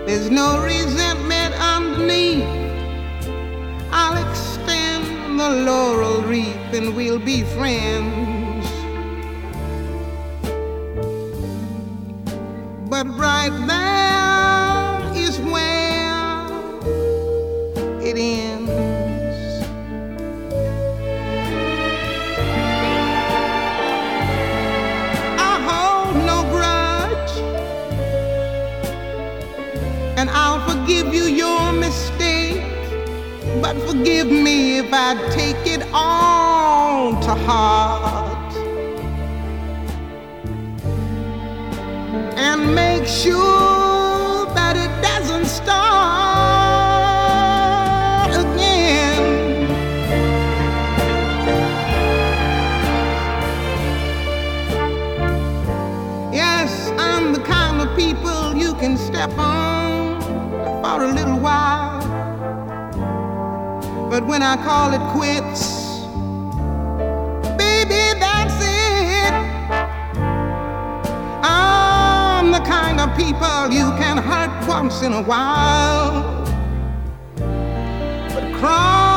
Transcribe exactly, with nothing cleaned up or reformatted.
There's no resentment underneath. I'll extend the laurel wreath and we'll be friends. But right there is where it ends. I hold no grudge, and I'll forgive you your mistake. But forgive me if I take it all to heart and make sure that it doesn't start again. Yes, I'm the kind of people you can step on for a little while. But when I call it quits, baby, that's it. I'm the kind of people you can hurt once in a while, but cry